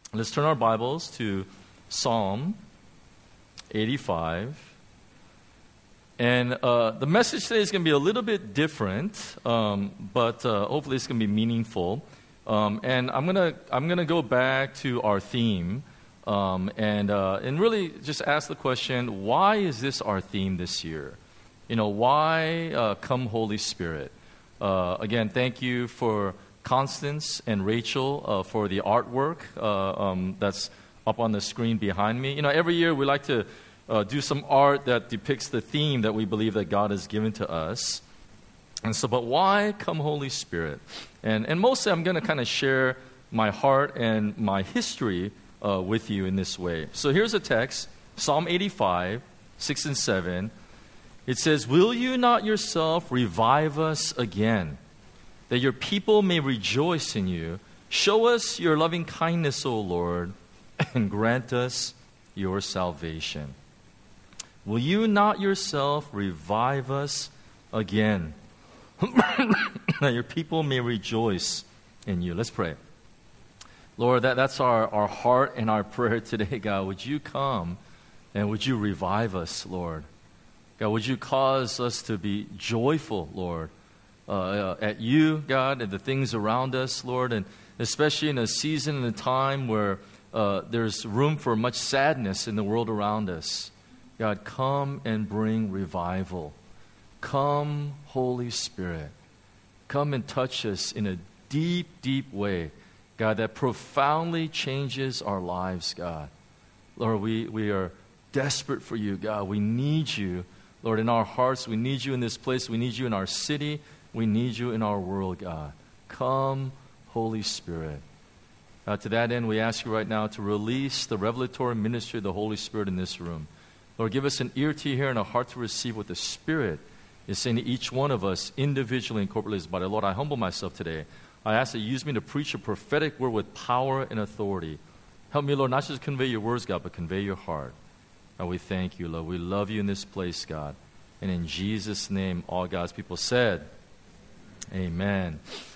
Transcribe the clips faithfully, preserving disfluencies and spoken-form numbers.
Let's turn our Bibles to Psalm eighty-five. And uh, the message today is going to be a little bit different, um, but uh, hopefully it's going to be meaningful. Um, and I'm going to I'm going to go back to our theme um, and uh, and really just ask the question, why is this our theme this year? You know, why uh, come Holy Spirit? Uh, again, thank you for Constance and Rachel uh, for the artwork uh, um, that's up on the screen behind me. You know, every year we like to uh, do some art that depicts the theme that we believe that God has given to us. And so, but why come Holy Spirit? And and mostly I'm going to kind of share my heart and my history uh, with you in this way. So here's a text, Psalm eighty-five, six and seven. It says, "Will you not yourself revive us again, that your people may rejoice in you? Show us your loving kindness, O Lord, and grant us your salvation. Will you not yourself revive us again, that your people may rejoice in you?" Let's pray. Lord, that, that's our, our heart and our prayer today, God. Would you come and would you revive us, Lord? God, would you cause us to be joyful, Lord, uh, uh, at you, God, and the things around us, Lord, and especially in a season and a time where uh, there's room for much sadness in the world around us. God, come and bring revival. Come, Holy Spirit. Come and touch us in a deep, deep way, God, that profoundly changes our lives, God. Lord, we, we are desperate for you, God. We need you, Lord, in our hearts. We need you in this place. We need you in our city. We need you in our world, God. Come, Holy Spirit. Uh, to that end, we ask you right now to release the revelatory ministry of the Holy Spirit in this room. Lord, give us an ear to hear and a heart to receive what the Spirit is saying to each one of us individually and corporately as body. Lord, I humble myself today. I ask that you use me to preach a prophetic word with power and authority. Help me, Lord, not just convey your words, God, but convey your heart. God, we thank you, Lord. We love you in this place, God. And in Jesus' name, all God's people said, amen.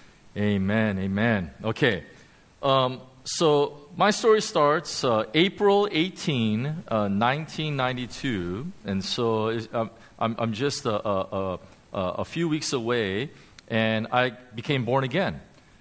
Amen. Amen. Okay. Um, so my story starts uh, April eighteenth, uh, nineteen ninety-two. And so um, I'm, I'm just a, a, a, a few weeks away, and I became born again.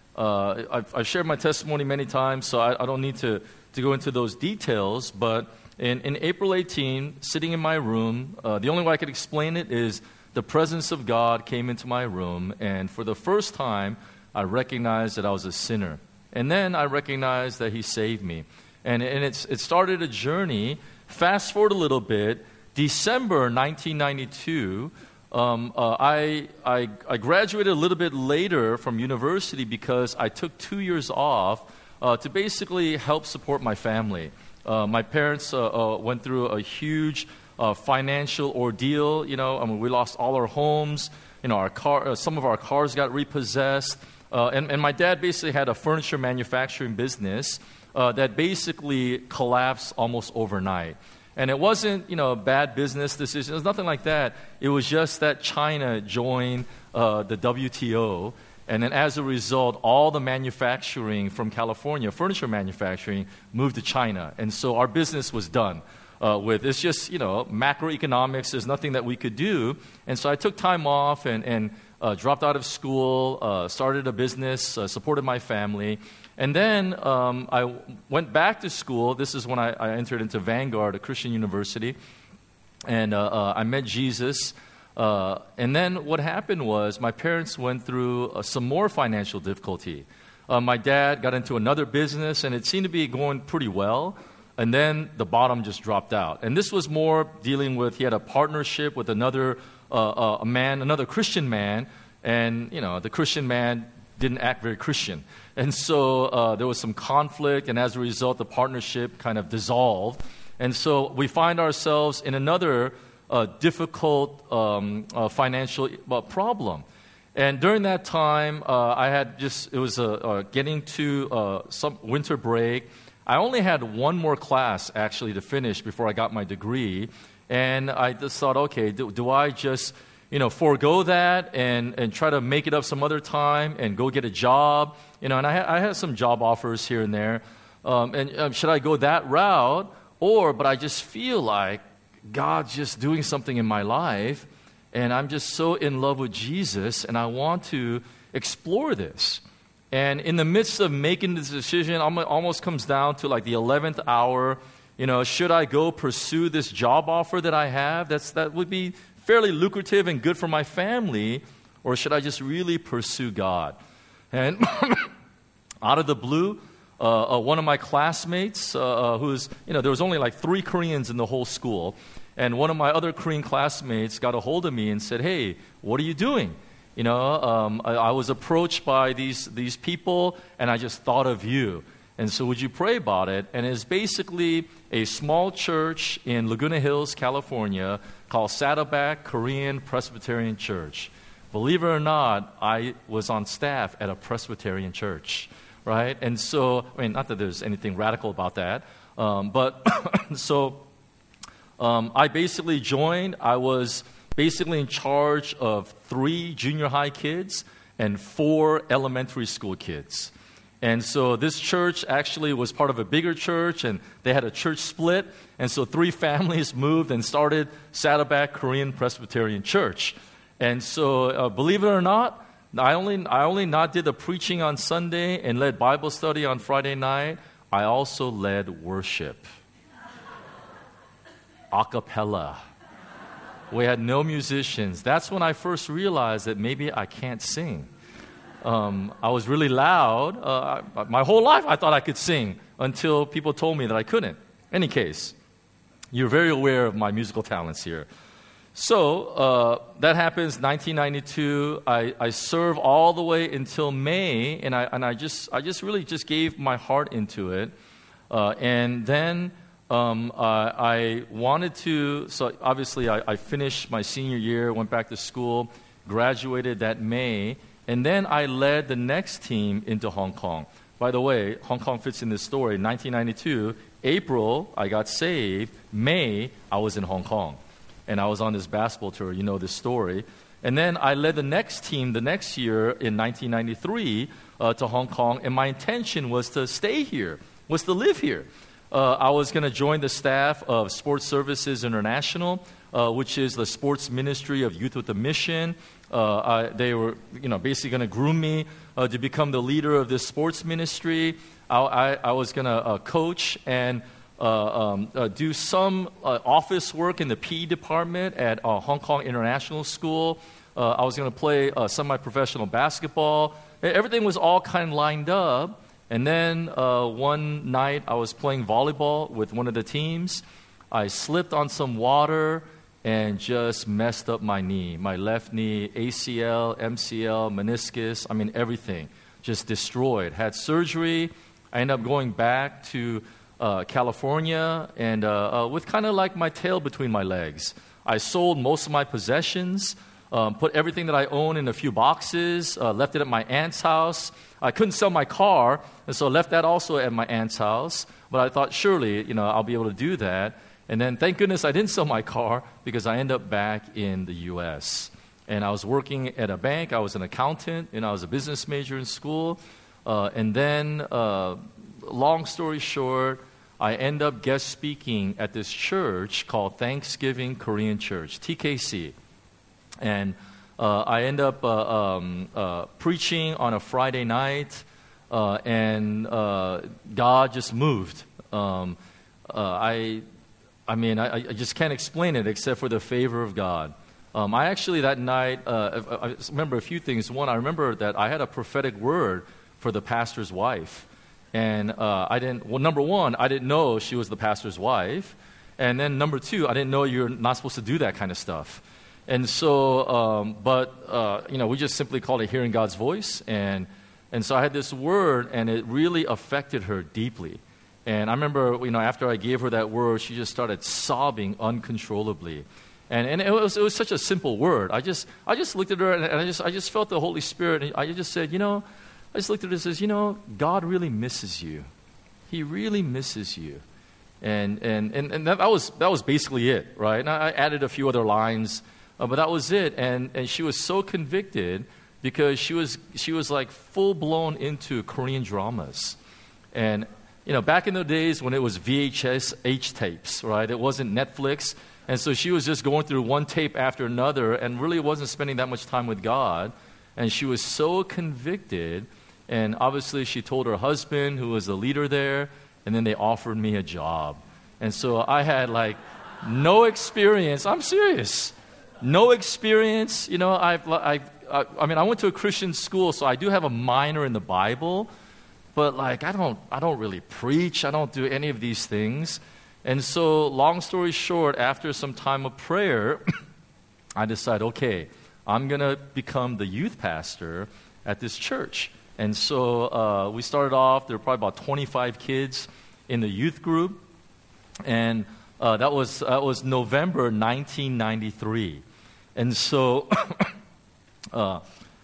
Uh, I've, I've shared my testimony many times, so I, I don't need to, to go into those details, but In, in April eighteenth, sitting in my room, uh, the only way I could explain it is the presence of God came into my room, and for the first time, I recognized that I was a sinner. And then I recognized that He saved me. And, and it's, it started a journey. Fast forward a little bit, December nineteen ninety-two, um, uh, I, I, I graduated a little bit later from university because I took two years off uh, to basically help support my family. Uh, my parents uh, uh, went through a huge uh, financial ordeal. You know, I mean, we lost all our homes. You know, our car, uh, some of our cars got repossessed. Uh, and, and my dad basically had a furniture manufacturing business uh, that basically collapsed almost overnight. And it wasn't, you know, a bad business decision. It was nothing like that. It was just that China joined uh, the W T O. And then as a result, all the manufacturing from California, furniture manufacturing, moved to China. And so our business was done uh, with. It's just, you know, macroeconomics. There's nothing that we could do. And so I took time off and, and uh, dropped out of school, uh, started a business, uh, supported my family. And then um, I went back to school. This is when I, I entered into Vanguard, a Christian university. And uh, uh, I met Jesus. Uh, and then what happened was my parents went through uh, some more financial difficulty. Uh, my dad got into another business, and it seemed to be going pretty well. And then the bottom just dropped out. And this was more dealing with, he had a partnership with another uh, uh, a man, another Christian man. And, you know, the Christian man didn't act very Christian. And so uh, there was some conflict, and as a result, the partnership kind of dissolved. And so we find ourselves in another a difficult um, uh, financial uh, problem. And during that time, uh, I had just, it was uh, uh, getting to uh, some winter break. I only had one more class, actually, to finish before I got my degree. And I just thought, okay, do, do I just, you know, forego that and, and try to make it up some other time and go get a job? You know, and I, I had some job offers here and there. Um, and um, should I go that route? Or, but I just feel like God's just doing something in my life, and I'm just so in love with Jesus, and I want to explore this. And in the midst of making this decision, it almost comes down to like the eleventh hour. You know, should I go pursue this job offer that I have? That's that would be fairly lucrative and good for my family, or should I just really pursue God? And out of the blue, uh, uh, one of my classmates, uh, who's, you know, there was only like three Koreans in the whole school, and one of my other Korean classmates got a hold of me and said, "Hey, what are you doing?" You know, um, I, I was approached by these these people, and I just thought of you. And so would you pray about it? And it's basically a small church in Laguna Hills, California, called Saddleback Korean Presbyterian Church. Believe it or not, I was on staff at a Presbyterian church, right? And so, I mean, not that there's anything radical about that, um, but so um, I basically joined. I was basically in charge of three junior high kids and four elementary school kids. And so this church actually was part of a bigger church, and they had a church split. And so three families moved and started Saddleback Korean Presbyterian Church. And so, uh, believe it or not, I only I only not did the preaching on Sunday and led Bible study on Friday night. I also led worship, a cappella. We had no musicians. That's when I first realized that maybe I can't sing. Um, I was really loud. Uh, I, my whole life I thought I could sing until people told me that I couldn't. Any case, you're very aware of my musical talents here. So uh, that happens nineteen ninety-two. I, I serve all the way until May, and I and I just I just really just gave my heart into it. Uh, and then um, uh, I wanted to. So obviously I, I finished my senior year, went back to school, graduated that May. And then I led the next team into Hong Kong. By the way, Hong Kong fits in this story. nineteen ninety-two, April, I got saved. May, I was in Hong Kong. And I was on this basketball tour. You know this story. And then I led the next team the next year in nineteen ninety-three uh, to Hong Kong. And my intention was to stay here, was to live here. Uh, I was going to join the staff of Sports Services International, uh, which is the sports ministry of Youth with a Mission. Uh, I, they were, you know, basically going to groom me uh, to become the leader of this sports ministry. I, I, I was going to uh, coach and uh, um, uh, do some uh, office work in the P E department at uh, Hong Kong International School. Uh, I was going to play uh, semi-professional basketball. Everything was all kind of lined up. And then uh, one night I was playing volleyball with one of the teams. I slipped on some water and just messed up my knee, my left knee, A C L, M C L, meniscus, I mean everything, just destroyed. Had surgery. I ended up going back to uh, California and uh, uh, with kind of like my tail between my legs. I sold most of my possessions, um, put everything that I own in a few boxes, uh, left it at my aunt's house. I couldn't sell my car, and so left that also at my aunt's house. But I thought, surely, you know, I'll be able to do that. And then, thank goodness, I didn't sell my car because I ended up back in the U S And I was working at a bank. I was an accountant, and I was a business major in school. Uh, and then, uh, long story short, I end up guest speaking at this church called Thanksgiving Korean Church, T K C. And uh, I end up uh, um, uh, preaching on a Friday night, uh, and uh, God just moved. Um, uh, I... I mean, I, I just can't explain it except for the favor of God. Um, I actually, that night, uh, I, I remember a few things. One, I remember that I had a prophetic word for the pastor's wife. And uh, I didn't, well, number one, I didn't know she was the pastor's wife. And then number two, I didn't know you're not supposed to do that kind of stuff. And so, um, but, uh, you know, we just simply called it hearing God's voice. And, and so I had this word, and it really affected her deeply. And I remember, you know, after I gave her that word, she just started sobbing uncontrollably. And and it was it was such a simple word. I just I just looked at her and, and I just I just felt the Holy Spirit. And I just said, you know, I just looked at her and says, you know, God really misses you. He really misses you. And and and, and that, that was that was basically it, right? And I added a few other lines, uh, but that was it. And and she was so convicted because she was she was like full blown into Korean dramas. And you know, back in the days when it was V H S H tapes, right? It wasn't Netflix. And so she was just going through one tape after another and really wasn't spending that much time with God. And she was so convicted. And obviously she told her husband, who was the leader there, and then they offered me a job. And so I had like no experience. I'm serious. No experience. You know, I've, I've, I, I mean, I went to a Christian school, so I do have a minor in the Bible. But like, I don't, I don't really preach. I don't do any of these things. And so, long story short, after some time of prayer, I decided, okay, I'm going to become the youth pastor at this church. And so uh, we started off, there were probably about twenty-five kids in the youth group. And uh, that was that was November nineteen ninety-three. And so uh,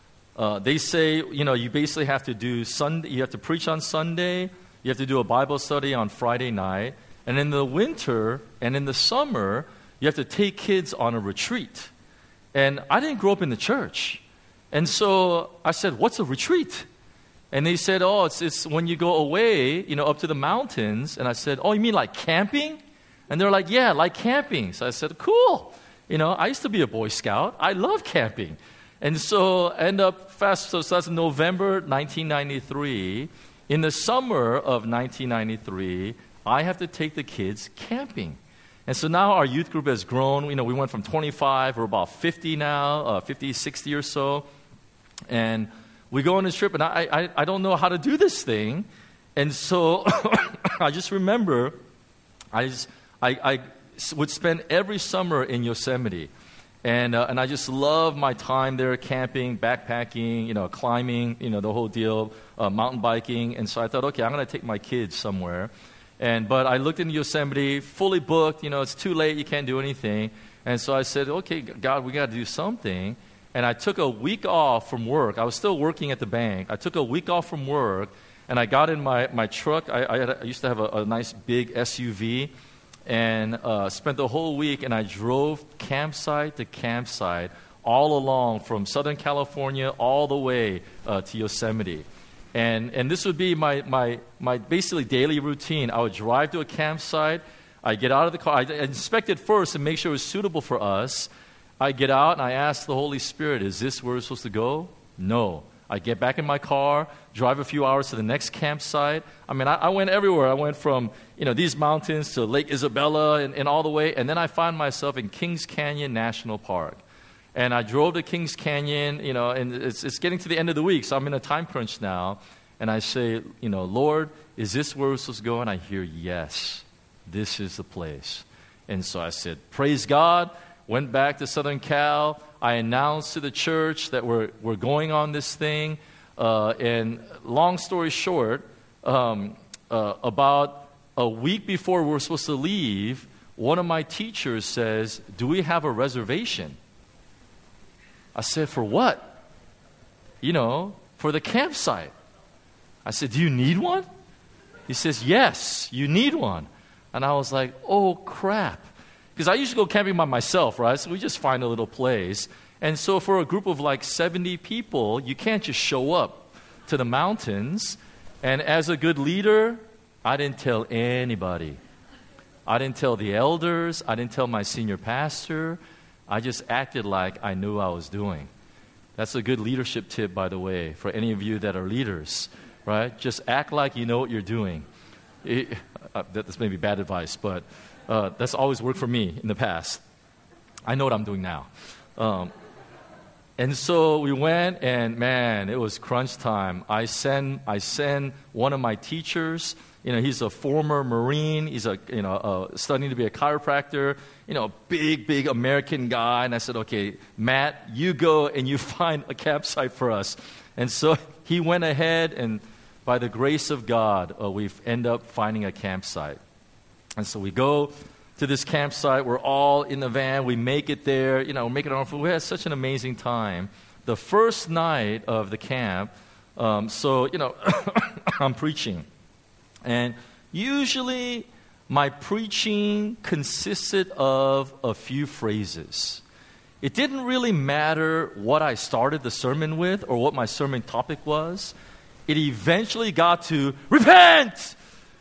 uh, they say, you know, you basically have to do Sunday, you have to preach on Sunday, you have to do a Bible study on Friday night. And in the winter and in the summer, you have to take kids on a retreat. And I didn't grow up in the church. And so I said, what's a retreat? And they said, oh, it's, it's when you go away, you know, up to the mountains. And I said, oh, you mean like camping? And they're like, yeah, like camping. So I said, cool. You know, I used to be a Boy Scout. I love camping. And so end up fast, so that's November nineteen ninety-three. In the summer of nineteen ninety-three, I have to take the kids camping. And so now our youth group has grown. You know, we went from twenty-five, we're about fifty now, uh, fifty, sixty or so. And we go on this trip, and I, I, I don't know how to do this thing. And so I just remember I, just, I, I would spend every summer in Yosemite. And uh, and I just love my time there, camping, backpacking, you know, climbing, you know, the whole deal, uh, mountain biking. And so I thought, okay, I'm going to take my kids somewhere. And but I looked into Yosemite, fully booked. You know, it's too late. You can't do anything. And so I said, okay, God, we got to do something. And I took a week off from work. I was still working at the bank. I took a week off from work, and I got in my, my truck. I, I, had a, I used to have a, a nice big S U V, and uh, spent the whole week. And I drove campsite to campsite all along from Southern California all the way uh, to Yosemite. And and this would be my, my, my basically daily routine. I would drive to a campsite. I get out of the car. I inspect it first and make sure it's suitable for us. I get out and I ask the Holy Spirit, is this where we're supposed to go? No. I get back in my car, drive a few hours to the next campsite. I mean, I, I went everywhere. I went from, you know, these mountains to Lake Isabella and, and all the way. And then I find myself in Kings Canyon National Park. And I drove to Kings Canyon, you know, and it's, it's getting to the end of the week, so I'm in a time crunch now. And I say, you know, Lord, is this where we're supposed to go? And I hear, yes, this is the place. And so I said, praise God. Went back to Southern Cal. I announced to the church that we're, we're going on this thing. Uh, and long story short, um, uh, about a week before we're supposed to leave, one of my teachers says, do we have a reservation? I said, for what? You know, for the campsite. I said, do you need one? He says, yes, you need one. And I was like, oh, crap. Because I usually go camping by myself, right? So we just find a little place. And so for a group of like seventy people, you can't just show up to the mountains. And as a good leader, I didn't tell anybody. I didn't tell the elders. I didn't tell my senior pastor. I just acted like I knew what I was doing. That's a good leadership tip, by the way, for any of you that are leaders, right? Just act like you know what you're doing. It, uh, that's maybe bad advice, but uh, that's always worked for me in the past. I know what I'm doing now. Um, and so we went, and man, it was crunch time. I send, I send one of my teachers. You know, he's a former Marine. He's a, you know, uh, studying to be a chiropractor. You know, big, big American guy. And I said, okay, Matt, you go and you find a campsite for us. And so he went ahead, and by the grace of God, uh, we end up finding a campsite. And so we go to this campsite. We're all in the van. We make it there. You know, we make it on our foot. We had such an amazing time. The first night of the camp, um, so, you know, I'm preaching. And usually my preaching consisted of a few phrases. It didn't really matter what I started the sermon with or what my sermon topic was. It eventually got to, repent!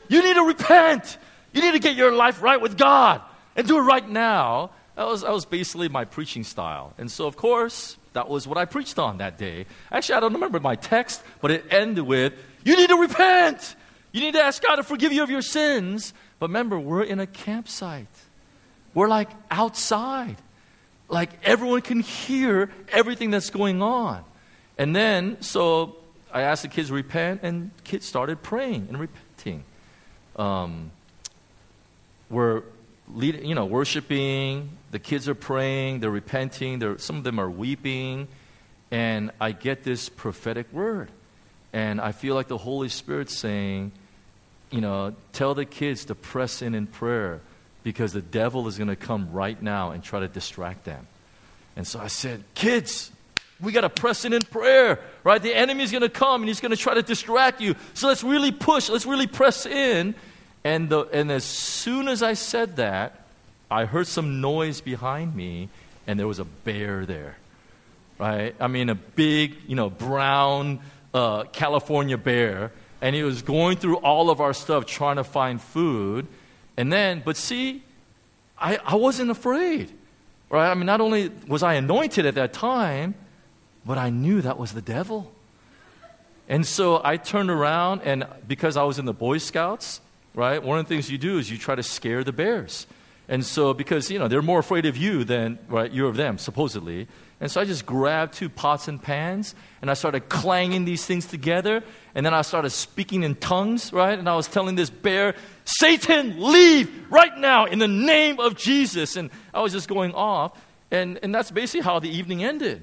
you need to repent. You need to get your life right with God and do it right now. That was, that was basically my preaching style. And so, of course, that was what I preached on that day. Actually, I don't remember my text, but it ended with, you need to repent. You need to ask God to forgive you of your sins. But remember, we're in a campsite. We're like outside. Like everyone can hear everything that's going on. And then, so I asked the kids to repent, and kids started praying and repenting. Um, we're leading, you know, worshiping. The kids are praying. They're repenting. They're, some of them are weeping. And I get this prophetic word. And I feel like the Holy Spirit's saying, you know, tell the kids to press in in prayer because the devil is going to come right now and try to distract them. And so I said, kids, we got to press in in prayer, right? The enemy's going to come and he's going to try to distract you. So let's really push. Let's really press in. And, the, and as soon as I said that, I heard some noise behind me, and there was a bear there, right? I mean, a big, you know, brown uh, California bear. And he was going through all of our stuff trying to find food. And then, but see, I, I wasn't afraid, right? I mean, not only was I anointed at that time, but I knew that was the devil. And so I turned around, and because I was in the Boy Scouts, right, one of the things you do is you try to scare the bears. And so, because, you know, they're more afraid of you than, right, you're of them, supposedly. And so I just grabbed two pots and pans, and I started clanging these things together, and then I started speaking in tongues, right? And I was telling this bear, Satan, leave right now in the name of Jesus. And I was just going off, and, and that's basically how the evening ended.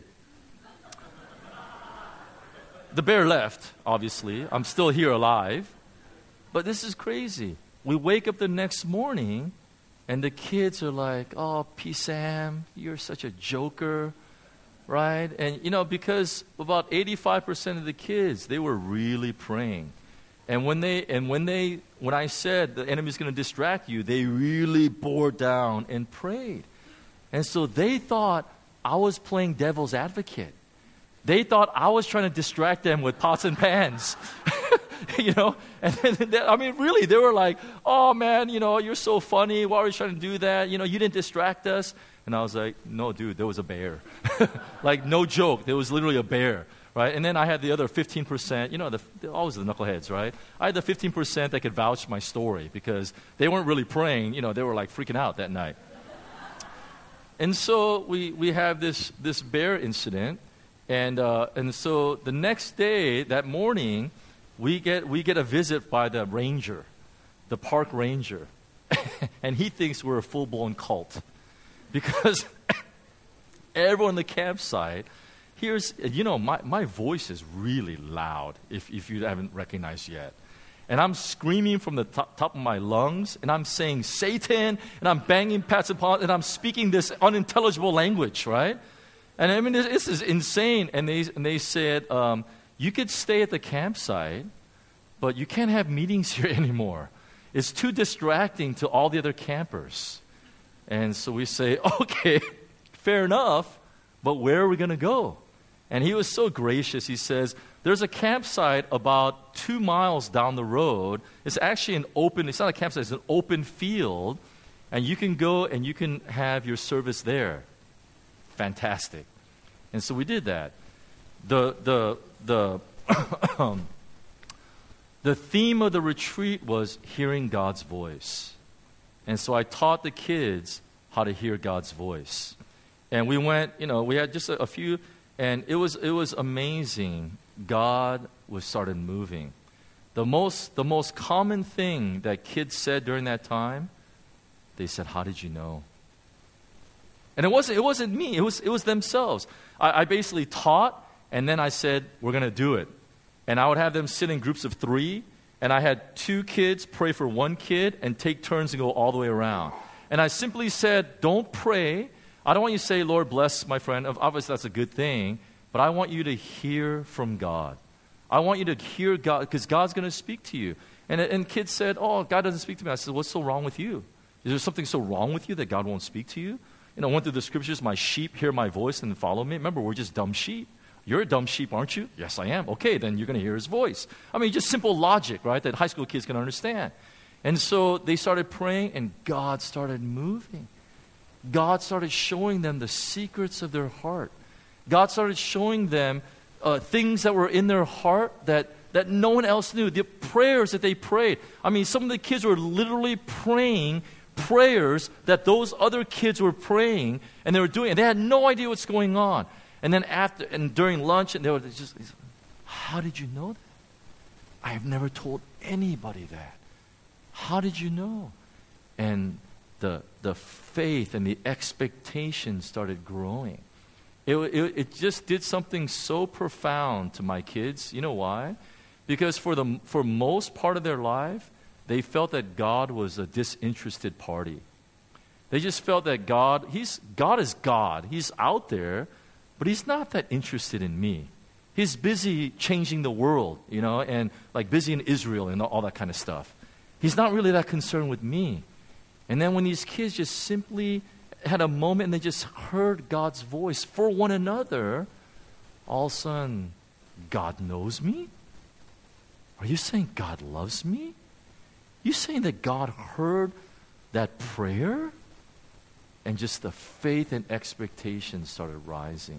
The bear left, obviously. I'm still here alive. But this is crazy. We wake up the next morning, and the kids are like, oh, P. Sam, you're such a joker. Right? And, you know, because about eighty-five percent of the kids, they were really praying. And when they, and when they, when I said the enemy's going to distract you, they really bore down and prayed. And so they thought I was playing devil's advocate. They thought I was trying to distract them with pots and pans. You know? And then, they, I mean, really, they were like, oh, man, you know, you're so funny. Why are you trying to do that? You know, you didn't distract us. And I was like, no, dude, there was a bear. Like, no joke. There was literally a bear, right? And then I had the other fifteen percent. You know, the, always the knuckleheads, right? I had the fifteen percent that could vouch my story because they weren't really praying. You know, they were, like, freaking out that night. And so we, we have this, this bear incident. And, uh, and so the next day, that morning, we get, we get a visit by the ranger, the park ranger. And he thinks we're a full-blown cult. Because everyone in the campsite hears, you know, my, my voice is really loud, if, if you haven't recognized yet. And I'm screaming from the top, top of my lungs, and I'm saying Satan, and I'm banging pats upon, and I'm speaking this unintelligible language, right? And I mean, this, this is insane. And they, and they said, um, you could stay at the campsite, but you can't have meetings here anymore. It's too distracting to all the other campers. And so we say, okay, fair enough, but where are we going to go? And he was so gracious. He says, there's a campsite about two miles down the road. It's actually an open, it's not a campsite, it's an open field. And you can go and you can have your service there. Fantastic. And so we did that. The, the, the, um, the theme of the retreat was hearing God's voice. And so I taught the kids how to hear God's voice. And we went, you know, we had just a, a few, and it was it was amazing. God was started moving. The most the most common thing that kids said during that time, they said, "How did you know?" And it wasn't it wasn't me. It was it was themselves. I, I basically taught, and then I said, "We're going to do it." And I would have them sit in groups of three. And I had two kids pray for one kid and take turns and go all the way around. And I simply said, don't pray. I don't want you to say, Lord, bless my friend. Obviously, that's a good thing. But I want you to hear from God. I want you to hear God because God's going to speak to you. And, and kids said, oh, God doesn't speak to me. I said, what's so wrong with you? Is there something so wrong with you that God won't speak to you? You know, I went through the scriptures, my sheep hear my voice and follow me. Remember, we're just dumb sheep. You're a dumb sheep, aren't you? Yes, I am. Okay, then you're going to hear his voice. I mean, just simple logic, right, that high school kids can understand. And so they started praying, and God started moving. God started showing them the secrets of their heart. God started showing them uh, things that were in their heart that, that no one else knew. The prayers that they prayed. I mean, some of the kids were literally praying prayers that those other kids were praying, and they were doing, and they had no idea what's going on. And then after, and during lunch, and they were just, how did you know that? I have never told anybody that. How did you know? And the the faith and the expectation started growing. It, it, it just did something so profound to my kids. You know why? Because for the for most part of their life, they felt that God was a disinterested party. They just felt that God, he's God is God. He's out there, but he's not that interested in me. He's busy changing the world, you know, and like busy in Israel and all that kind of stuff. He's not really that concerned with me. And then when these kids just simply had a moment and they just heard God's voice for one another, all of a sudden, God knows me? Are you saying God loves me? You saying that God heard that prayer? And just the faith and expectation started rising.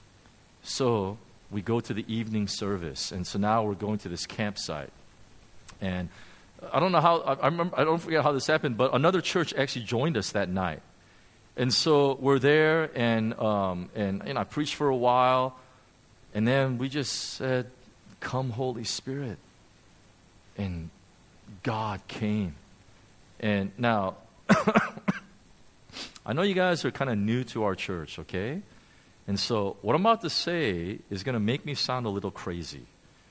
So we go to the evening service, and so now we're going to this campsite. And I don't know how, I, I remember, I don't forget how this happened, but another church actually joined us that night. And so we're there, and um, and you know, I preached for a while, and then we just said, "Come, Holy Spirit." And God came. And now, I know you guys are kind of new to our church, okay? And so what I'm about to say is going to make me sound a little crazy.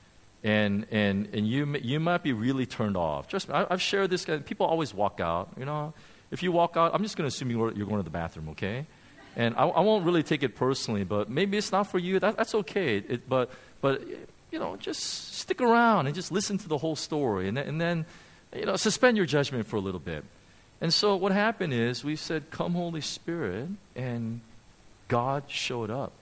And and and you you might be really turned off. Trust me, I, I've shared this. People always walk out, you know. If you walk out, I'm just going to assume you're, you're going to the bathroom, okay? And I, I won't really take it personally, but maybe it's not for you. That, that's okay. It, but, but, you know, just stick around and just listen to the whole story. And, and then, you know, suspend your judgment for a little bit. And so what happened is we said, "Come, Holy Spirit," and God showed up.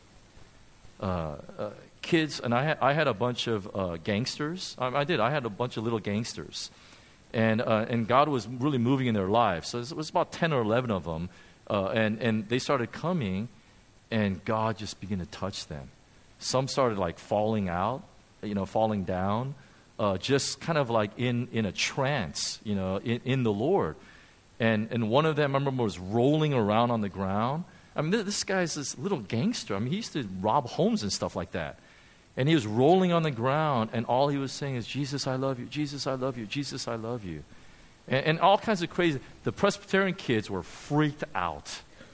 Uh, uh, kids, and I had, I had a bunch of uh, gangsters. I, I did. I had a bunch of little gangsters. And uh, and God was really moving in their lives. So it was about ten or eleven of them. Uh, and, and they started coming, and God just began to touch them. Some started like falling out, you know, falling down, uh, just kind of like in, in a trance, you know, in, in the Lord. And and one of them, I remember, was rolling around on the ground. I mean, this, this guy's this little gangster. I mean, he used to rob homes and stuff like that. And he was rolling on the ground, and all he was saying is, "Jesus, I love you. Jesus, I love you. Jesus, I love you." And, and all kinds of crazy. The Presbyterian kids were freaked out.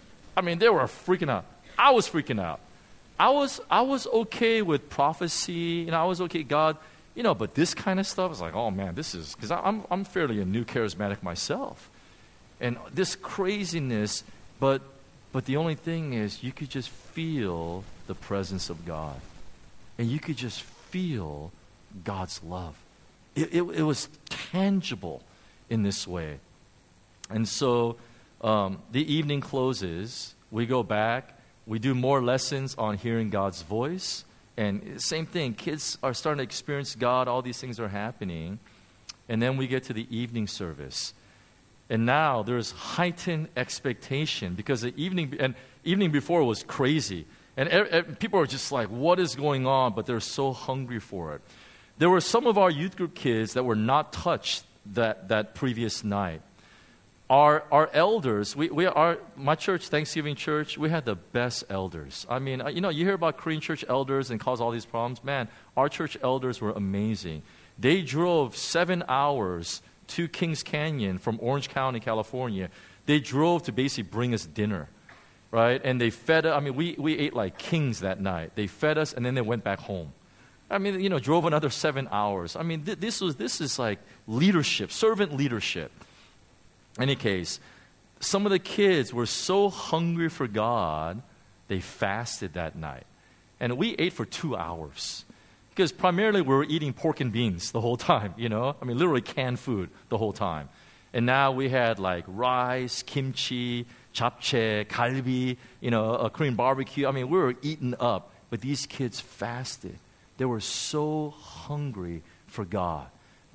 I mean, they were freaking out. I was freaking out. I was I was okay with prophecy, and I was okay, God, you know, but this kind of stuff, I was like, oh man, this is, because I'm I'm fairly a new charismatic myself. And this craziness, but but the only thing is, you could just feel the presence of God. And you could just feel God's love. It, it, it was tangible in this way. And so um, the evening closes. We go back. We do more lessons on hearing God's voice. And same thing. Kids are starting to experience God. All these things are happening. And then we get to the evening service. And now there's heightened expectation, because the evening, and evening before was crazy. And er, er, people are just like, what is going on? But they're so hungry for it. There were some of our youth group kids that were not touched that, that previous night. Our our elders, we, we are, my church, Thanksgiving Church, we had the best elders. I mean, you know, you hear about Korean church elders and cause all these problems. Man, our church elders were amazing. They drove seven hours to Kings Canyon from Orange County, California. They drove to basically bring us dinner. Right? And they fed us. I mean, we, we ate like kings that night. They fed us, and then they went back home. I mean, you know, drove another seven hours. I mean, th- this was this is like leadership, servant leadership. In any case, some of the kids were so hungry for God, they fasted that night. And we ate for two hours. Because primarily we were eating pork and beans the whole time, you know? I mean, literally canned food the whole time. And now we had like rice, kimchi, japchae, galbi, you know, a Korean barbecue. I mean, we were eating up. But these kids fasted. They were so hungry for God.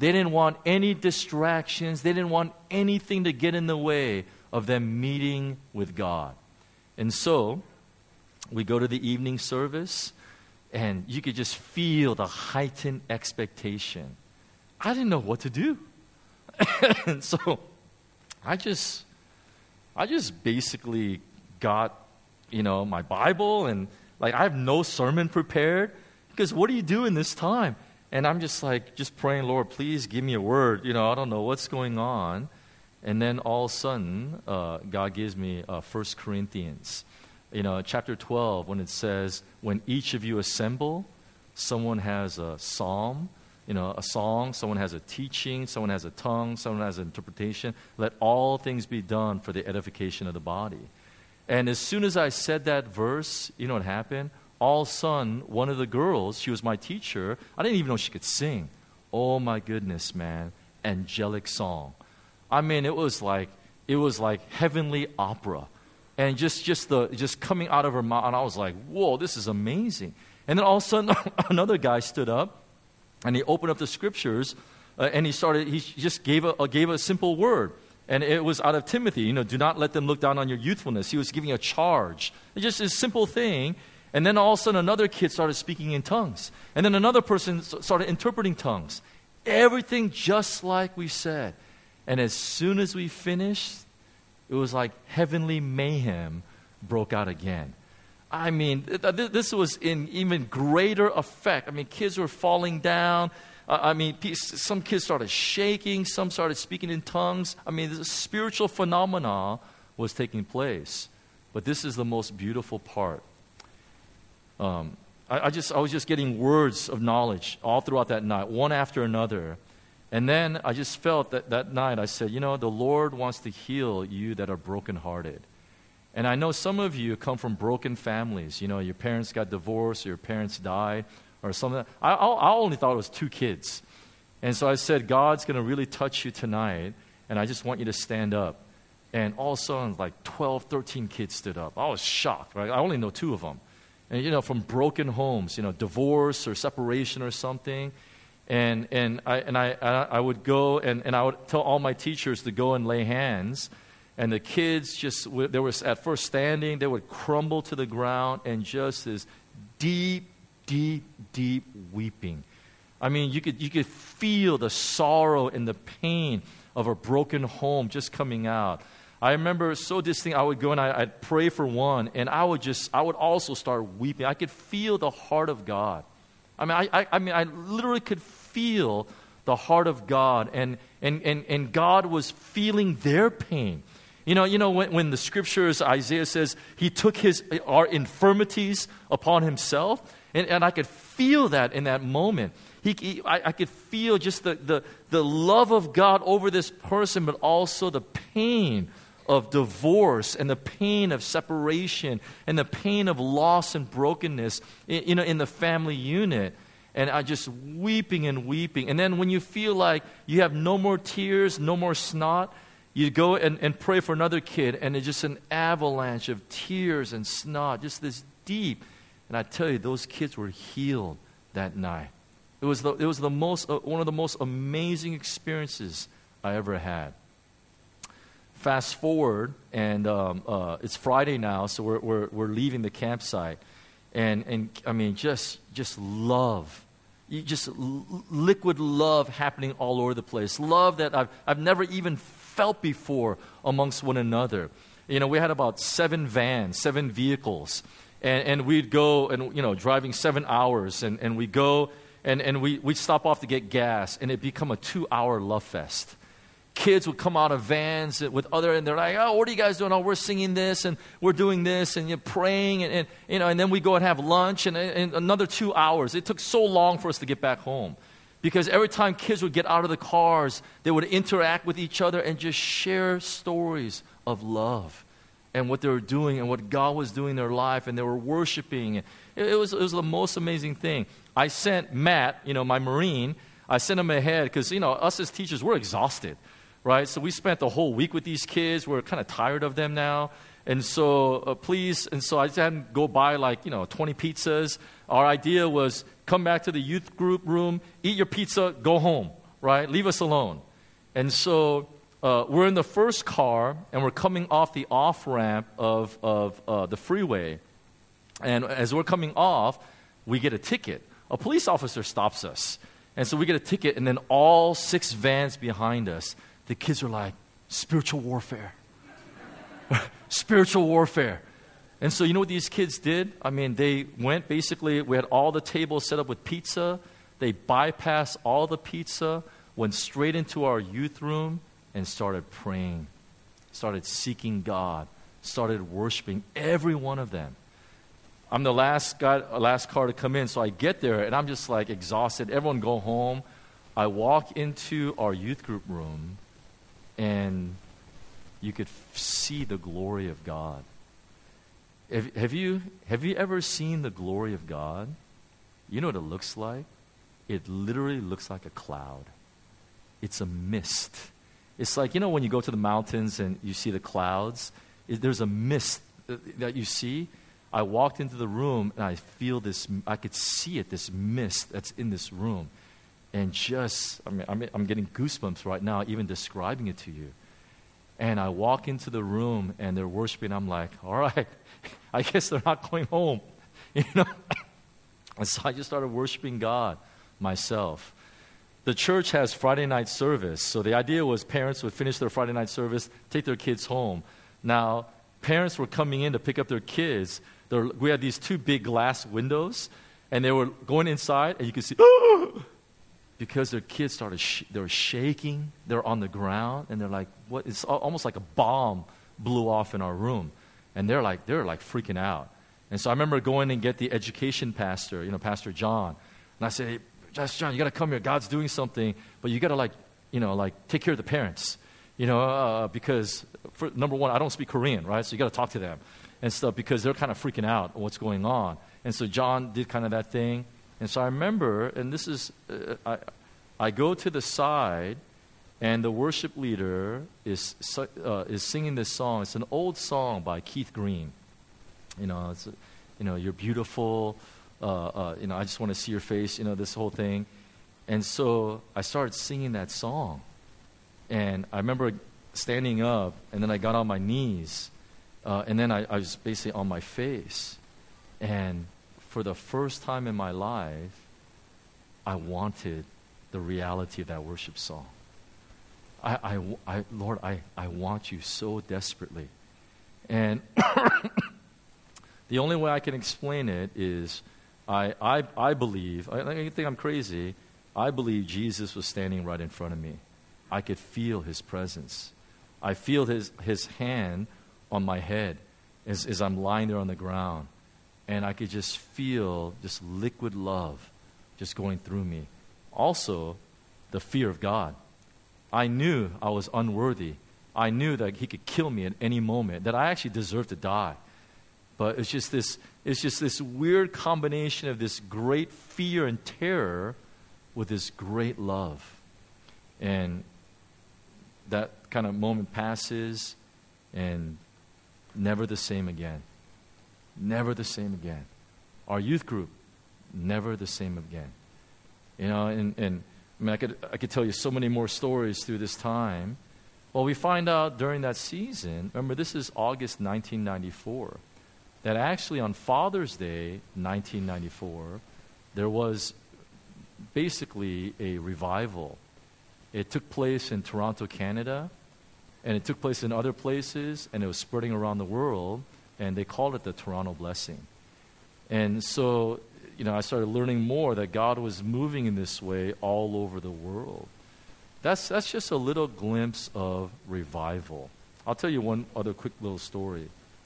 They didn't want any distractions. They didn't want anything to get in the way of them meeting with God. And so we go to the evening service, and you could just feel the heightened expectation. I didn't know what to do. And so I just, I just basically got, you know, my Bible, and like I have no sermon prepared, because what do you do in this time? And I'm just like, just praying, Lord, please give me a word. You know, I don't know what's going on. And then all of a sudden, uh, God gives me uh, First Corinthians, you know, chapter twelve, when it says, when each of you assemble, someone has a psalm, you know, a song, someone has a teaching, someone has a tongue, someone has an interpretation. Let all things be done for the edification of the body. And as soon as I said that verse, you know what happened? All of a sudden, one of the girls, she was my teacher, I didn't even know she could sing. Oh my goodness, man, angelic song. I mean, it was like it was like heavenly opera, and just just the just coming out of her mouth, and I was like, "Whoa, this is amazing!" And then all of a sudden, another guy stood up, and he opened up the scriptures, uh, and he started. He just gave a uh, gave a simple word, and it was out of Timothy. You know, do not let them look down on your youthfulness. He was giving a charge. It's just a simple thing. And then all of a sudden, another kid started speaking in tongues, and then another person started interpreting tongues. Everything just like we said. And as soon as we finished, it was like heavenly mayhem broke out again. I mean, th- th- this was in even greater effect. I mean, kids were falling down. Uh, I mean, p- some kids started shaking. Some started speaking in tongues. I mean, this spiritual phenomena was taking place. But this is the most beautiful part. Um, I, I just, I was just getting words of knowledge all throughout that night, one after another. And then I just felt that that night, I said, you know, the Lord wants to heal you that are brokenhearted. And I know some of you come from broken families. You know, your parents got divorced, or your parents died, or something. I, I, I only thought it was two kids. And so I said, God's going to really touch you tonight, and I just want you to stand up. And all of a sudden, like twelve, thirteen kids stood up. I was shocked, right? I only know two of them. And, you know, from broken homes, you know, divorce or separation or something. And and I and I I would go and, and I would tell all my teachers to go and lay hands, and the kids just they were at first standing, they would crumble to the ground and just this deep, deep, deep weeping. I mean, you could you could feel the sorrow and the pain of a broken home just coming out. I remember so distinct. I would go and I, I'd pray for one, and I would just I would also start weeping. I could feel the heart of God. I mean, I, I, I mean, I literally could feel the heart of God, and, and, and, and God was feeling their pain. You know, you know when, when the scriptures, Isaiah says, he took his our infirmities upon himself, and, and I could feel that in that moment. He, he, I, I could feel just the, the, the love of God over this person, but also the pain of divorce and the pain of separation and the pain of loss and brokenness, in, you know, in the family unit. And I just weeping and weeping. And then when you feel like you have no more tears, no more snot, you go and, and pray for another kid, and it's just an avalanche of tears and snot, just this deep. And I tell you, those kids were healed that night. It was the, it was the most, uh, one of the most amazing experiences I ever had. Fast forward, and um, uh, it's Friday now, so we're, we're we're leaving the campsite, and and I mean just just love, you just l- liquid love happening all over the place. Love that I've I've never even felt before amongst one another. You know, we had about seven vans, seven vehicles, and and we'd go and you know driving seven hours, and and we go and and we we'd stop off to get gas, and it'd become a two-hour love fest. Kids would come out of vans with other, and they're like, "Oh, what are you guys doing? Oh, we're singing this, and we're doing this, and you're praying, and, and you know." And then we go and have lunch, and, and another two hours. It took so long for us to get back home, because every time kids would get out of the cars, they would interact with each other and just share stories of love, and what they were doing, and what God was doing in their life, and they were worshiping. It, it was it was the most amazing thing. I sent Matt, you know, my Marine. I sent him ahead because you know us as teachers, we're exhausted. Right? So we spent the whole week with these kids. We're kind of tired of them now. And so uh, please, and so I just had them go buy like, you know, twenty pizzas. Our idea was come back to the youth group room, eat your pizza, go home. right? Leave us alone. And so uh, we're in the first car, and we're coming off the off-ramp of, of uh, the freeway. And as we're coming off, we get a ticket. A police officer stops us. And so we get a ticket, and then all six vans behind us, the kids are like, spiritual warfare. Spiritual warfare. And so you know what these kids did? I mean, they went basically, we had all the tables set up with pizza. They bypassed all the pizza, went straight into our youth room, and started praying, started seeking God, started worshiping, every one of them. I'm the last guy, last car to come in, so I get there, and I'm just like exhausted. Everyone go home. I walk into our youth group room, and you could f- see the glory of God. Have, have you have you ever seen the glory of God? You know what it looks like? It literally looks like a cloud. It's a mist. It's like, you know, when you go to the mountains and you see the clouds, it, there's a mist that you see. I walked into the room and I feel this, I could see it, this mist that's in this room. And just, I mean, I'm, I'm getting goosebumps right now even describing it to you. And I walk into the room and they're worshiping. I'm like, all right, I guess they're not going home. You know? And so I just started worshiping God myself. The church has Friday night service. So the idea was parents would finish their Friday night service, take their kids home. Now, parents were coming in to pick up their kids. There, we had these two big glass windows, and they were going inside, and you could see, because their kids started, sh- they were shaking, they're on the ground, and they're like, what? It's al- almost like a bomb blew off in our room. And they're like, they're like freaking out. And so I remember going and get the education pastor, you know, Pastor John. And I said, hey, Pastor John, you got to come here. God's doing something, but you got to like, you know, like take care of the parents, you know, uh, because for, number one, I don't speak Korean, right? So you got to talk to them and stuff because they're kind of freaking out on what's going on. And so John did kind of that thing. And so I remember, and this is, uh, I, I go to the side, and the worship leader is uh, is singing this song. It's an old song by Keith Green. You know, it's, you know, you're beautiful. Uh, uh, you know, I just want to see your face. You know, this whole thing. And so I started singing that song, and I remember standing up, and then I got on my knees, uh, and then I, I was basically on my face, and for the first time in my life, I wanted the reality of that worship song. I, I, I, Lord, I, I want you so desperately. And the only way I can explain it is I, I, I believe, I, I think I'm crazy, I believe Jesus was standing right in front of me. I could feel his presence. I feel his, his hand on my head as, as I'm lying there on the ground. And I could just feel this liquid love just going through me. Also, the fear of God. I knew I was unworthy. I knew that he could kill me at any moment, that I actually deserved to die. But it's just this, it's just this weird combination of this great fear and terror with this great love. And that kind of moment passes, and never the same again. Never the same again. Our youth group, never the same again. You know, and, and I mean, I could, I could tell you so many more stories through this time. Well, we find out during that season, remember this is August nineteen ninety-four, that actually on Father's Day, nineteen ninety-four, there was basically a revival. It took place in Toronto, Canada, and it took place in other places, and it was spreading around the world, and they called it the Toronto Blessing. And so, you know, I started learning more that God was moving in this way all over the world. That's that's just a little glimpse of revival. I'll tell you one other quick little story.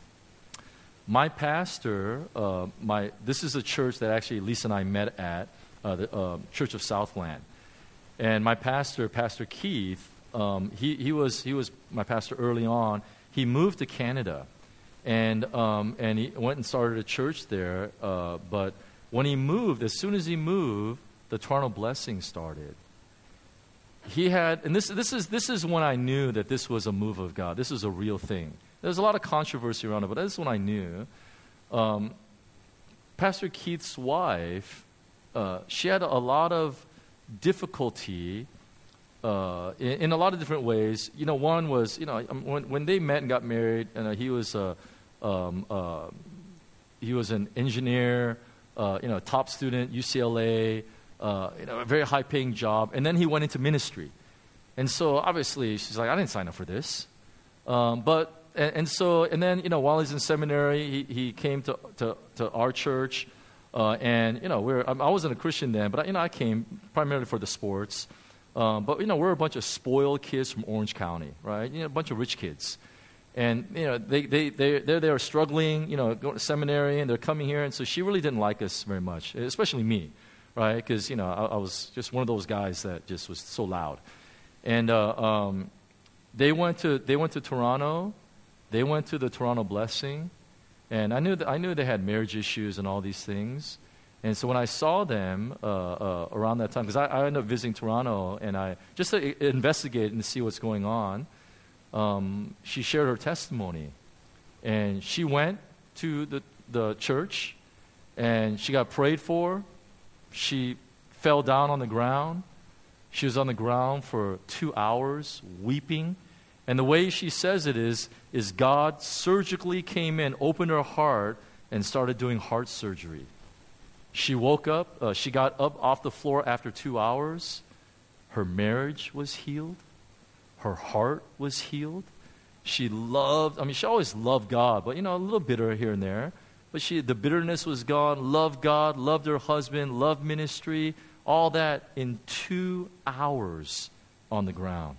My pastor, uh, my this is a church that actually Lisa and I met at, uh, the uh, Church of Southland. And my pastor, Pastor Keith, um, he, he was he was my pastor early on. He moved to Canada, and um, and he went and started a church there. Uh, but when he moved, as soon as he moved, the Toronto Blessing started. He had, and this this is this is when I knew that this was a move of God. This is a real thing. There's a lot of controversy around it, but this is when I knew. Um, Pastor Keith's wife, uh, she had a lot of difficulty uh, in, in a lot of different ways. You know, one was, you know, when, when they met and got married, and uh, he was a, um, uh, he was an engineer, uh, you know, top student, U C L A, uh, you know, a very high-paying job, and then he went into ministry. And so, obviously, she's like, I didn't sign up for this. Um, but, and, and so, and then, you know, while he's in seminary, he, he came to, to, to our church. Uh, and, you know, we're, I wasn't a Christian then, but, I, you know, I came primarily for the sports. Um, but, you know, we're a bunch of spoiled kids from Orange County, right? You know, a bunch of rich kids. And, you know, they, they, they, they're, they're struggling, you know, going to seminary, and they're coming here. And so she really didn't like us very much, especially me, right? Because, you know, I, I was just one of those guys that just was so loud. And uh, um, they went to they went to Toronto. They went to the Toronto Blessing. And I knew that, I knew they had marriage issues and all these things. And so when I saw them uh, uh, around that time, because I, I ended up visiting Toronto, and I just to investigate and see what's going on, um, she shared her testimony. And she went to the, the church, and she got prayed for. She fell down on the ground. She was on the ground for two hours weeping. And the way she says it is, is God surgically came in, opened her heart, and started doing heart surgery. She woke up. Uh, she got up off the floor after two hours. Her marriage was healed. Her heart was healed. She loved, I mean, she always loved God, but, you know, a little bitter here and there. But she, the bitterness was gone, loved God, loved her husband, loved ministry, all that in two hours on the ground.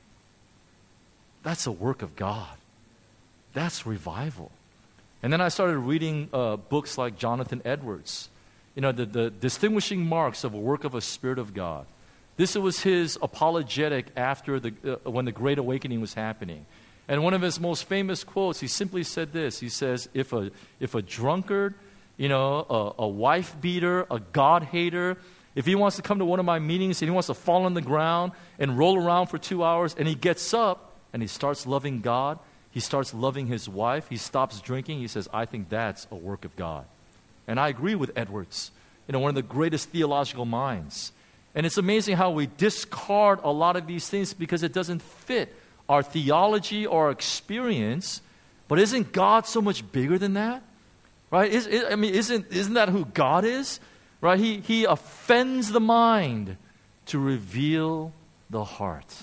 That's a work of God. That's revival. And then I started reading uh, books like Jonathan Edwards. You know, the, the distinguishing marks of a work of a Spirit of God. This was his apologetic after the uh, when the Great Awakening was happening. And one of his most famous quotes, he simply said this. He says, if a, if a drunkard, you know, a, a wife beater, a God hater, if he wants to come to one of my meetings and he wants to fall on the ground and roll around for two hours and he gets up, and he starts loving God, he starts loving his wife, he stops drinking, he says, I think that's a work of God. And I agree with Edwards, you know, one of the greatest theological minds. And it's amazing how we discard a lot of these things because it doesn't fit our theology or our experience. But isn't God so much bigger than that? Right? Is, is, I mean, isn't, isn't that who God is? Right? He, he offends the mind to reveal the heart.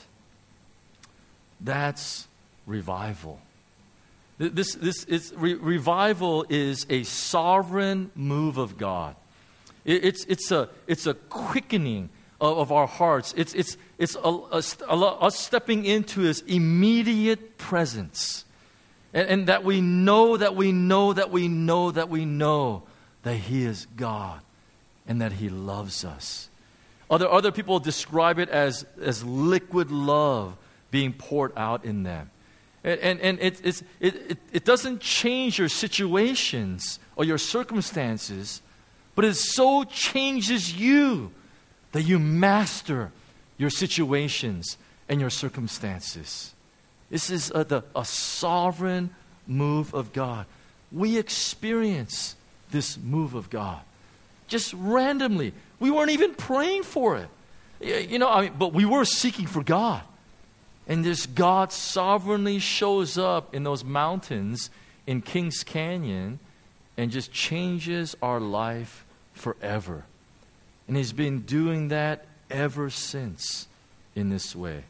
That's revival. This, this is, re, revival is a sovereign move of God. It, it's, it's, a, it's a quickening of, of our hearts. It's, it's, it's a, a, a, us stepping into His immediate presence. And, and that we know, that we know, that we know, that we know that He is God and that He loves us. Other, other people describe it as, as liquid love being poured out in them. And, and, and it, it's, it, it, it doesn't change your situations or your circumstances, but it so changes you that you master your situations and your circumstances. This is a, the, a sovereign move of God. We experience this move of God just randomly. We weren't even praying for it. You know, I mean, but we were seeking for God. And this God sovereignly shows up in those mountains in Kings Canyon and just changes our life forever. And He's been doing that ever since in this way.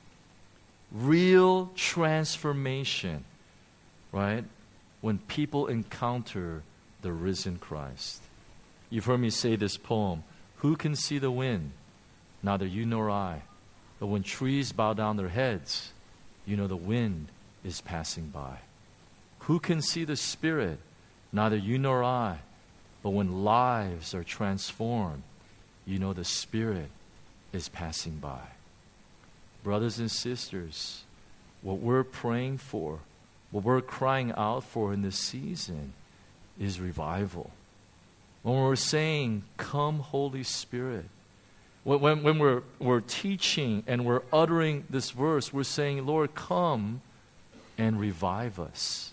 Real transformation, right? When people encounter the risen Christ. You've heard me say this poem, who can see the wind? Neither you nor I. But when trees bow down their heads, you know the wind is passing by. Who can see the Spirit? Neither you nor I. But when lives are transformed, you know the Spirit is passing by. Brothers and sisters, what we're praying for, what we're crying out for in this season is revival. When we're saying, come Holy Spirit, When, when, when we're, we're teaching and we're uttering this verse, we're saying, Lord, come and revive us.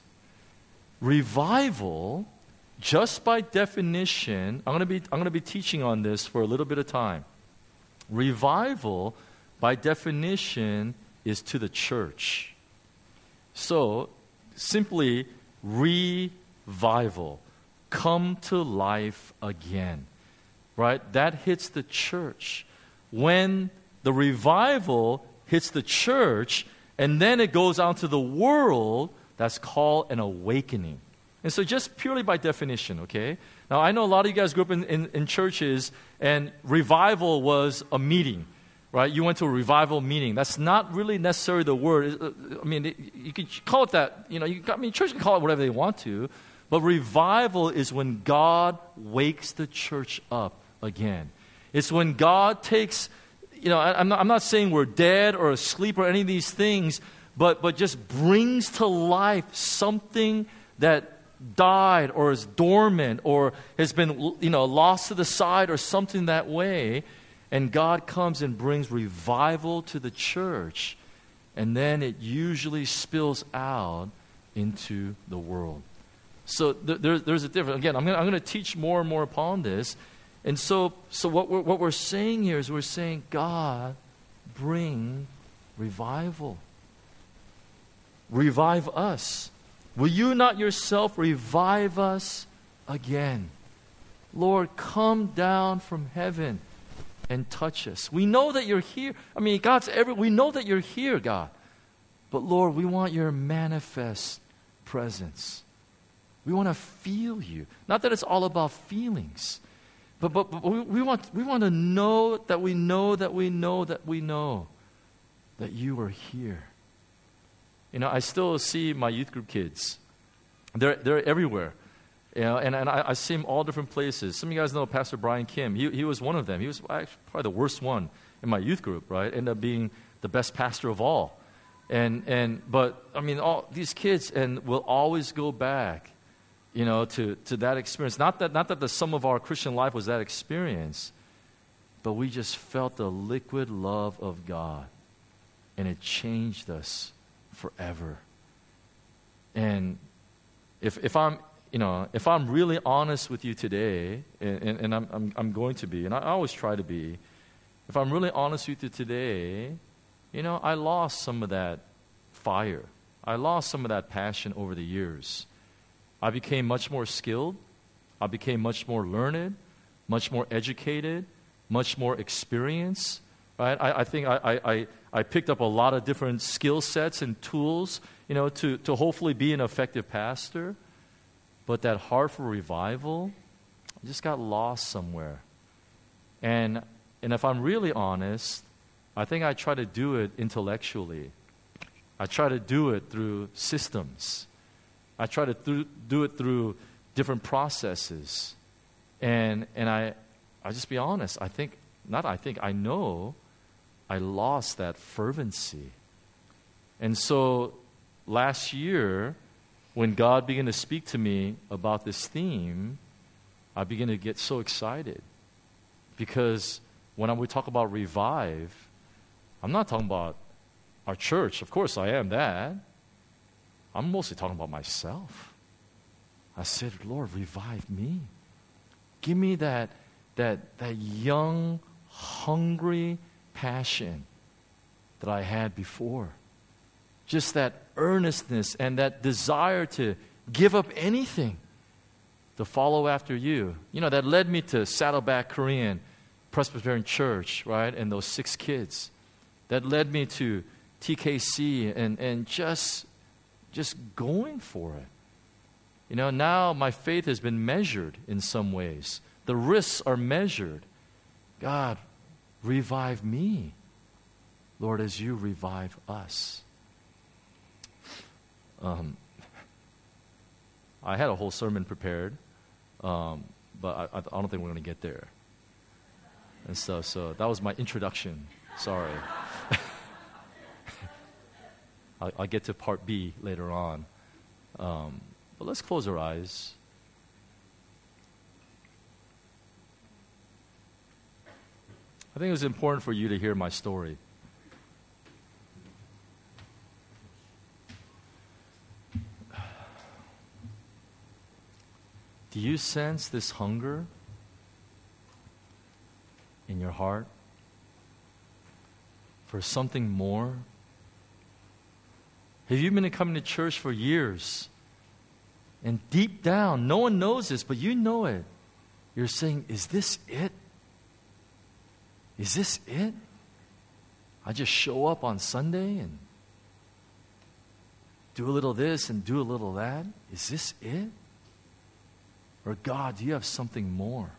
Revival, just by definition, I'm going to be, I'm going to be teaching on this for a little bit of time. Revival, by definition, is to the church. So, simply revival, come to life again, right? That hits the church. When the revival hits the church, and then it goes out to the world, that's called an awakening. And so just purely by definition, okay? Now, I know a lot of you guys grew up in, in, in churches, and revival was a meeting, right? You went to a revival meeting. That's not really necessarily the word. I mean, it, you could call it that. You know, you, I mean, church can call it whatever they want to, but revival is when God wakes the church up again. It's when God takes, you know, I, I'm not, I'm not saying we're dead or asleep or any of these things, but but just brings to life something that died or is dormant or has been, you know, lost to the side or something that way, and God comes and brings revival to the church, and then it usually spills out into the world. So th- there, there's a difference. Again, I'm going I'm going to teach more and more upon this, and so so what we're, what we're saying here is we're saying, God, bring revival. Revive us. Will you not yourself revive us again? Lord, come down from heaven and touch us. We know that you're here. I mean, God's every. We know that you're here, God. But Lord, we want your manifest presence. We want to feel you. Not that it's all about feelings, but but, but we, we want we want to know that we know that we know that we know that you are here. You know, I still see my youth group kids. They're they're everywhere. You know, and, and I, I see them all different places. Some of you guys know Pastor Brian Kim. He he was one of them. He was actually probably the worst one in my youth group, right? Ended up being the best pastor of all. And and but I mean all these kids and will always go back, you know, to, to that experience. Not that not that the sum of our Christian life was that experience, but we just felt the liquid love of God. And it changed us forever. And if if I'm you know if I'm really honest with you today, and, and, and I'm, I'm I'm going to be, and I always try to be, if I'm really honest with you today, you know, I lost some of that fire. I lost some of that passion over the years. I became much more skilled. I became much more learned, much more educated, much more experienced. Right? I, I think I, I, I picked up a lot of different skill sets and tools, you know, to, to hopefully be an effective pastor. But that heart for revival just got lost somewhere. And and if I'm really honest, I think I try to do it intellectually. I try to do it through systems. I try to th- do it through different processes. And and I I'll just be honest, I think, not I think, I know I lost that fervency. And so last year, when God began to speak to me about this theme, I began to get so excited. Because when I would talk about revive, I'm not talking about our church. Of course, I am that. I'm mostly talking about myself. I said, Lord, revive me. Give me that, that, that young, hungry passion that I had before. Just that earnestness and that desire to give up anything to follow after you. You know, that led me to Saddleback Korean Presbyterian Church, right? And those six kids. That led me to T K C and, and just, just going for it. You know, now my faith has been measured in some ways. The risks are measured. God, revive me, Lord, as you revive us. Um, I had a whole sermon prepared, um, but I, I don't think we're going to get there. And so, so that was my introduction. Sorry. I'll, I'll get to part B later on. Um, but let's close our eyes. I think it was important for you to hear my story. Do you sense this hunger in your heart? for something more? Have you been coming to church for years? And deep down, no one knows this, but you know it. You're saying, is this it? Is this it? I just show up on Sunday and do a little this and do a little that? Is this it? Or God, do you have something more?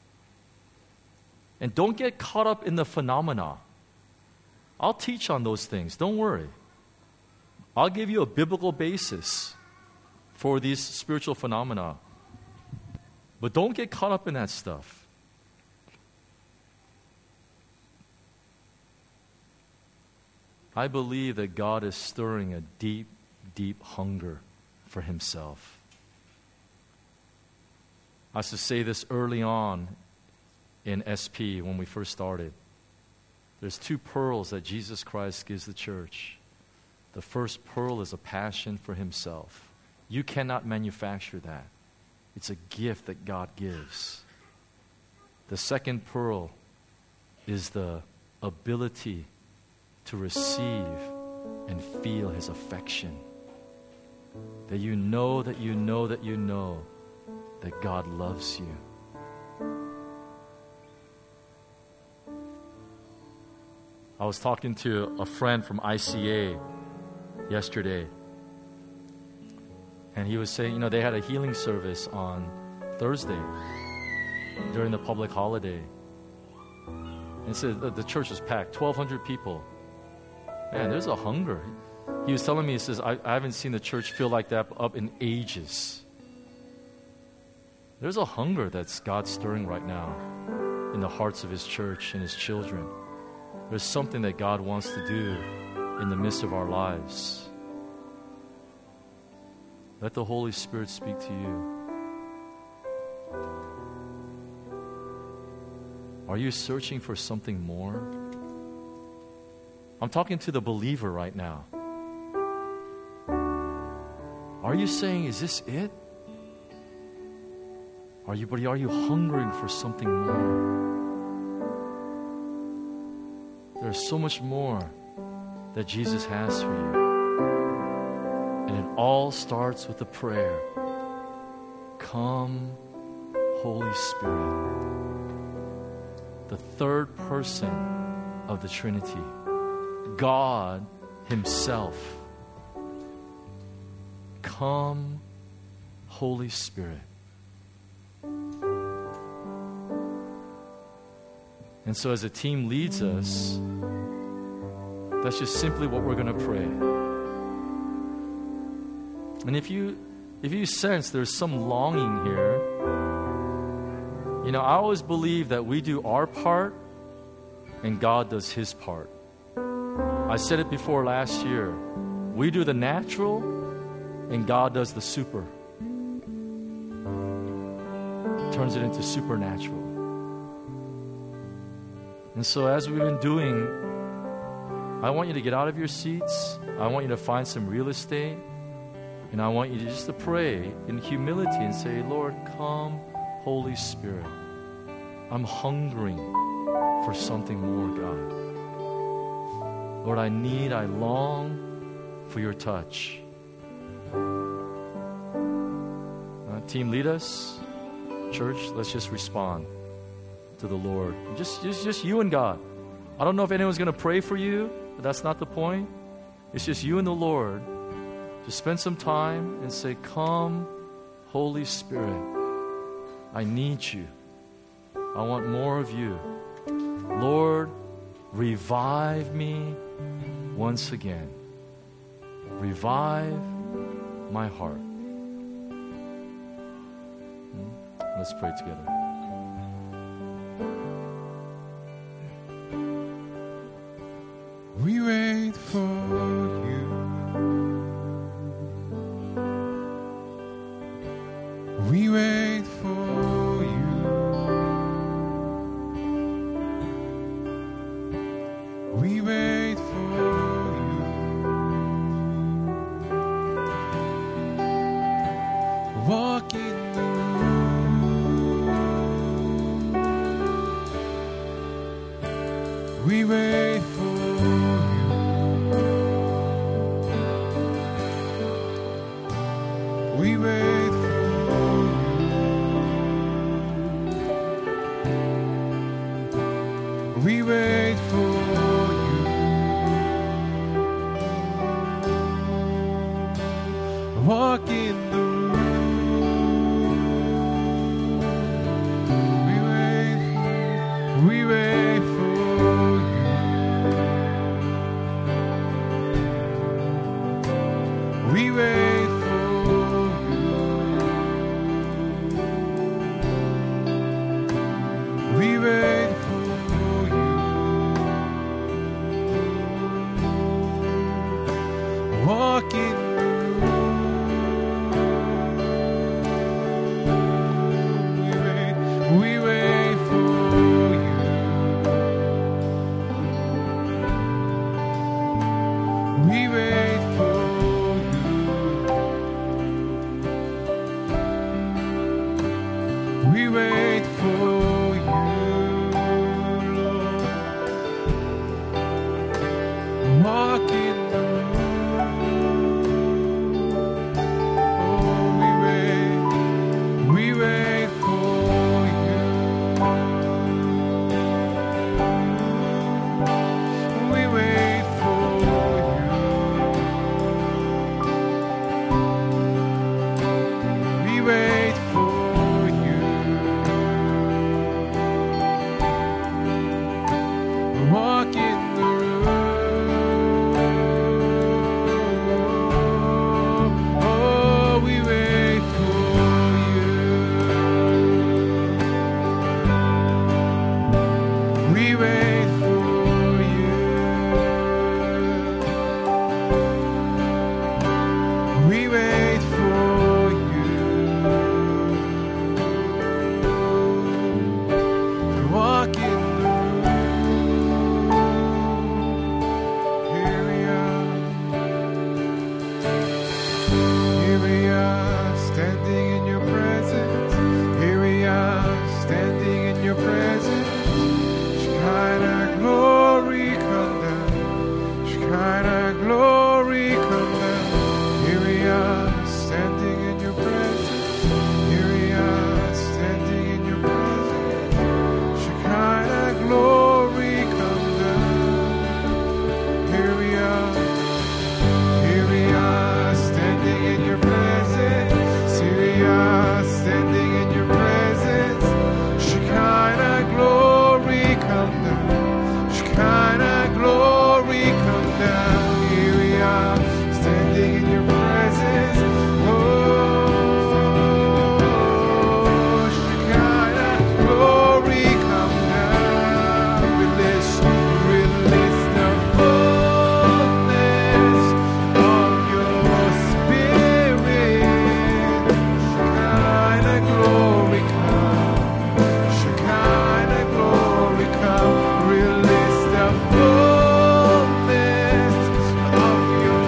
And don't get caught up in the phenomena. I'll teach on those things. Don't worry. I'll give you a biblical basis for these spiritual phenomena. But don't get caught up in that stuff. I believe that God is stirring a deep, deep hunger for Himself. I used to say this early on in S P when we first started. There's two pearls that Jesus Christ gives the church. The first pearl is a passion for Himself. You cannot manufacture that. It's a gift that God gives. The second pearl is the ability to receive and feel His affection. That you know, that you know, that you know that God loves you. I was talking to a friend from I C A yesterday, and he was saying, you know, they had a healing service on Thursday during the public holiday. And said the church was packed, twelve hundred people. Man, there's a hunger. He was telling me, he says, I, I haven't seen the church feel like that up in ages. There's a hunger that's God stirring right now in the hearts of His church and His children. There's something that God wants to do in the midst of our lives. Let the Holy Spirit speak to you. Are you searching for something more? I'm talking to the believer right now. Are you saying, is this it? Are you, but are you hungering for something more? There's so much more that Jesus has for you. And it all starts with a prayer. Come, Holy Spirit. The third person of the Trinity. God Himself. Come, Holy Spirit. And so as the team leads us, that's just simply what we're going to pray. And if you if you sense there's some longing here, you know, I always believe that we do our part and God does His part. I said it before last year. We do the natural and God does the super. Turns it into supernatural. And so as we've been doing, I want you to get out of your seats. I want you to find some real estate. And I want you to just to pray in humility and say, Lord, come, Holy Spirit. I'm hungering for something more, God. Lord, I need, I long for your touch. Uh, team, lead us. Church, let's just respond to the Lord. Just, just, just you and God. I don't know if anyone's going to pray for you, but that's not the point. It's just you and the Lord. Just spend some time and say, come, Holy Spirit. I need you. I want more of you. Lord, revive me once again. Revive my heart. Let's pray together. We wait for you. We wait for you. We wait for you. Walk in the room. We wait for you. We wait for you. We wait for you. Walk in the room. We wait for, we wait for you. We wait for you. We wait for you. Walk in the room. We wait, we wait for you. We wait for you. We wait for you, Lord. Walk in the room. Oh, we wait, we wait for you. We wait for you. We wait for you. Walk in the room. Oh, we wait for you. We wait for you. We wait for you. To walk in the room. Here we are. Here we are, standing in your presence. Here we are, standing in your presence. Shekinah glory come down. Shekinah glory come down. Here we are, standing in your presence. Here we are, standing in your presence. Shekinah glory come down. Here we are. Here we are, standing in your presence. Here we are, standing in your presence. Shekinah glory come down. Shekinah glory come down. Here we are, standing in your presence. Oh, Shekinah glory come down. Release, release the fullness of your spirit. Shekinah glory come. Shekinah glory come. Release the fullness of your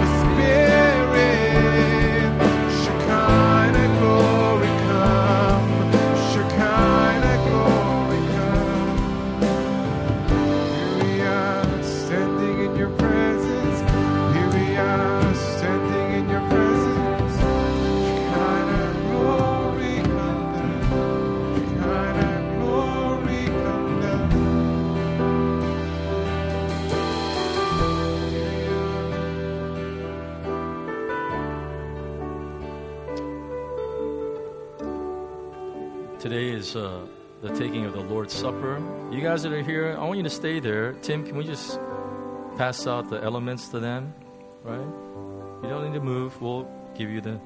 spirit. Shekinah glory come. Shekinah glory come. Here we are, standing in your presence. Here we are, standing in your presence. Shekinah glory come down. Shekinah glory come down. Today is uh, the taking of the Lord's Supper. You guys that are here, I want you to stay there. Tim, can we just pass out the elements to them? Right? You don't need to move. We'll give you the...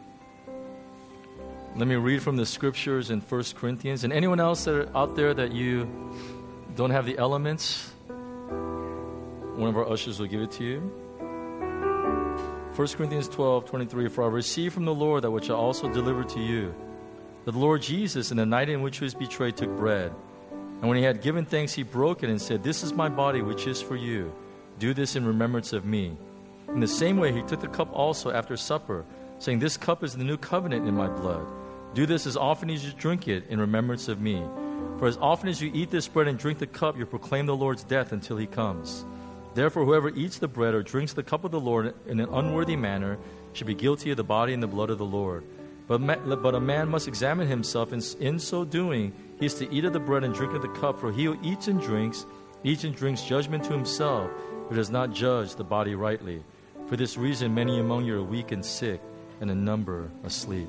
Let me read from the scriptures in First Corinthians. And anyone else that are out there that you don't have the elements, one of our ushers will give it to you. First Corinthians twelve twenty-three. For I received from the Lord that which I also delivered to you, that the Lord Jesus, in the night in which he was betrayed, took bread. And when he had given thanks, he broke it and said, This is my body, which is for you. Do this in remembrance of me. In the same way, he took the cup also after supper, saying, This cup is the new covenant in my blood. Do this as often as you drink it in remembrance of me. For as often as you eat this bread and drink the cup, you proclaim the Lord's death until he comes. Therefore, whoever eats the bread or drinks the cup of the Lord in an unworthy manner should be guilty of the body and the blood of the Lord. But, ma- but a man must examine himself, and in so doing, he is to eat of the bread and drink of the cup. For he who eats and drinks, eats and drinks judgment to himself, who does not judge the body rightly. For this reason, many among you are weak and sick, and a number asleep.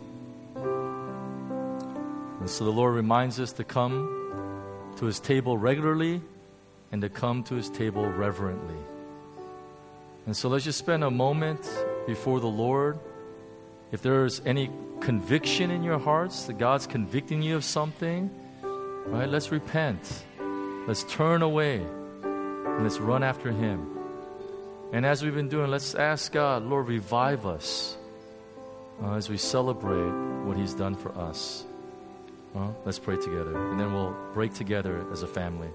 And so the Lord reminds us to come to his table regularly and to come to his table reverently. And so let's just spend a moment before the Lord. If there's any conviction in your hearts that God's convicting you of something, right, let's repent. Let's turn away and let's run after him. And as we've been doing, let's ask God, Lord, revive us uh, as we celebrate what he's done for us. Uh, let's pray together, and then we'll break together as a family.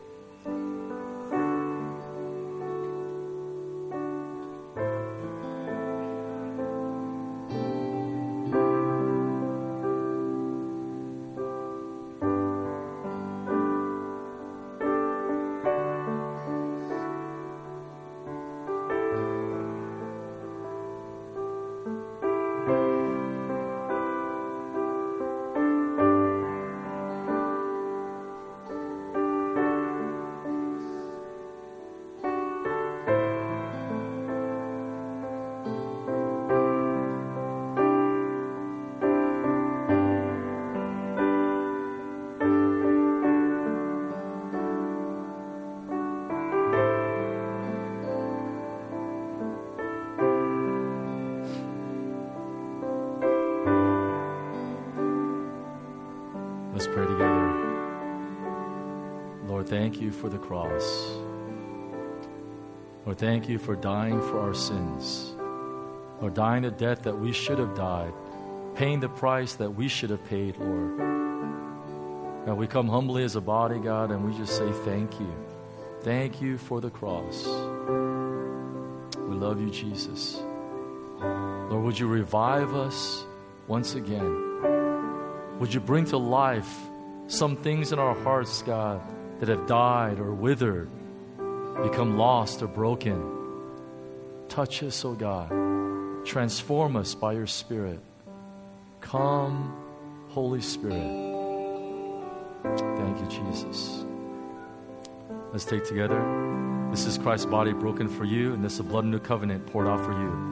Let's pray together. Lord, thank you for the cross. Lord, thank you for dying for our sins. Lord, dying the death that we should have died, paying the price that we should have paid, Lord. God, we come humbly as a body, God, and we just say thank you. Thank you for the cross. We love you, Jesus. Lord, would you revive us once again? Would you bring to life some things in our hearts, God, that have died or withered, become lost or broken? Touch us, oh God. Transform us by your Spirit. Come, Holy Spirit. Thank you, Jesus. Let's take together. This is Christ's body broken for you, and this is the blood of the new covenant poured out for you.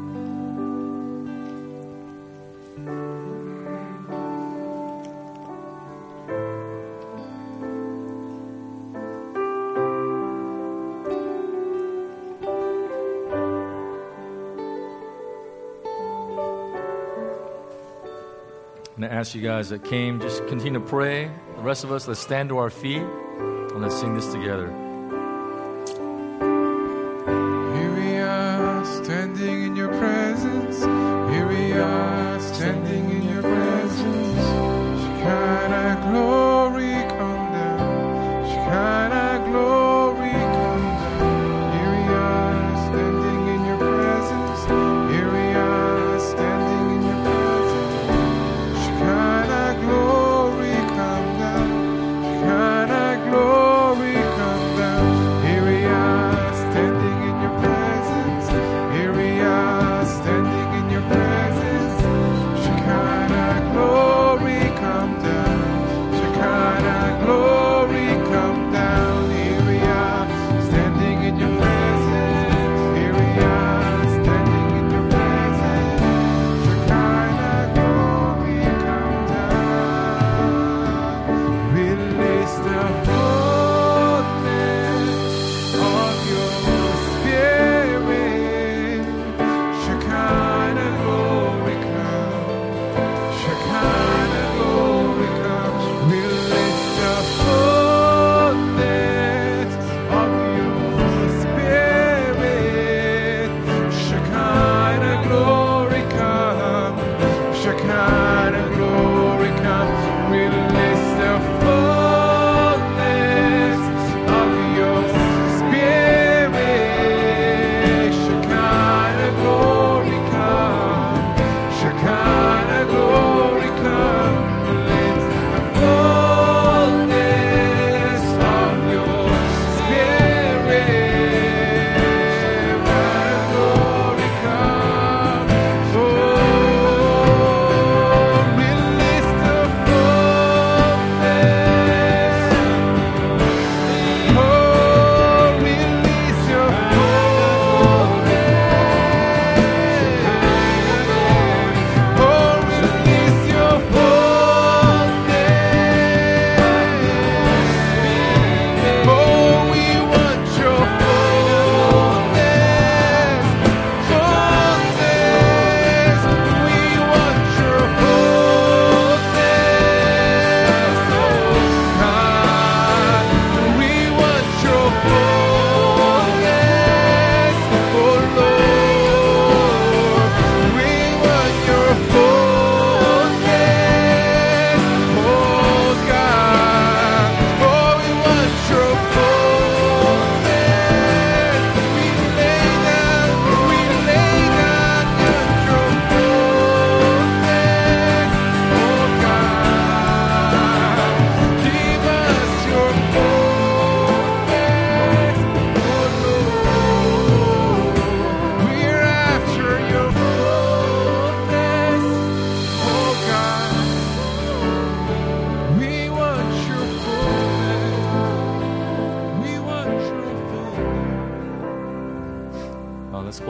I'm going to ask you guys that came, just continue to pray. The rest of us, let's stand to our feet and let's sing this together. Here we are, standing in your presence. Here we are, standing in your presence. Shekinah glory, come down. Shekinah glory, come down. Here we are, standing in your presence. Here we are, standing in your presence. Shekinah glory, come down. Shekinah glory, come down.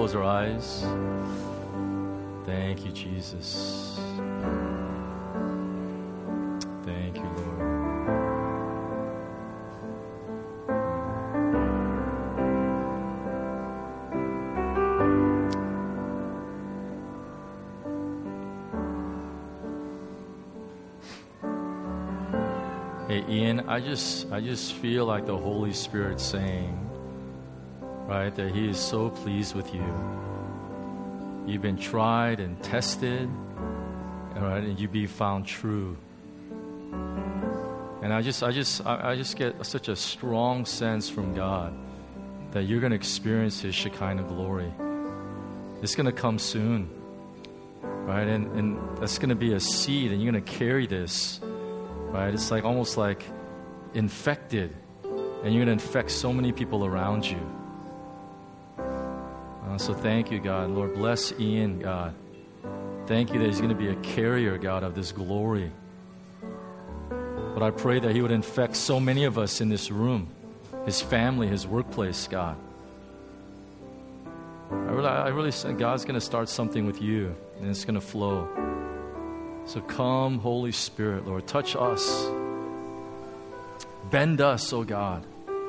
close our eyes. Thank you, Jesus. Thank you, Lord. Hey, Ian, I just I just feel like the Holy Spirit saying, right, that He is so pleased with you. You've been tried and tested, all right, and you be found true. And I just I just I, I just get such a strong sense from God that you're going to experience His Shekinah glory. It's going to come soon, right? And and that's going to be a seed, and you're going to carry this. Right? It's like almost like infected, and you're going to infect so many people around you. Uh, so thank you, God. Lord, bless Ian, God. Thank you that he's going to be a carrier, God, of this glory. But I pray that he would infect so many of us in this room, his family, his workplace, God. I really, I really think God's going to start something with you, and it's going to flow. So come, Holy Spirit, Lord, touch us. Bend us, oh God.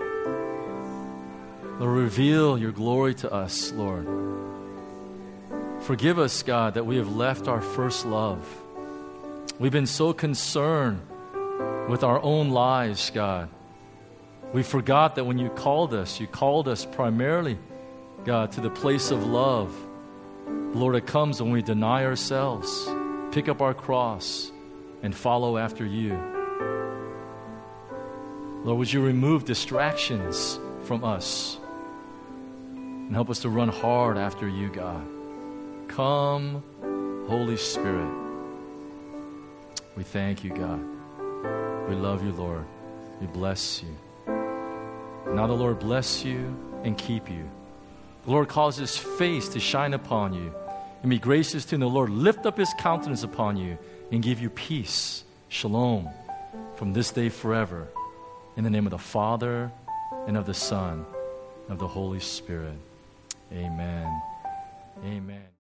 Lord, reveal your glory to us, Lord. Forgive us, God, that we have left our first love. We've been so concerned with our own lives, God. We forgot that when you called us, you called us primarily, God, to the place of love. Lord, it comes when we deny ourselves, pick up our cross, and follow after you. Lord, would you remove distractions from us and help us to run hard after you, God. Come, Holy Spirit. We thank you, God. We love you, Lord. We bless you. Now the Lord bless you and keep you. The Lord cause His face to shine upon you and be gracious to you. And the Lord lift up His countenance upon you and give you peace, shalom, from this day forever. In the name of the Father, and of the Son, and of the Holy Spirit. Amen. Amen.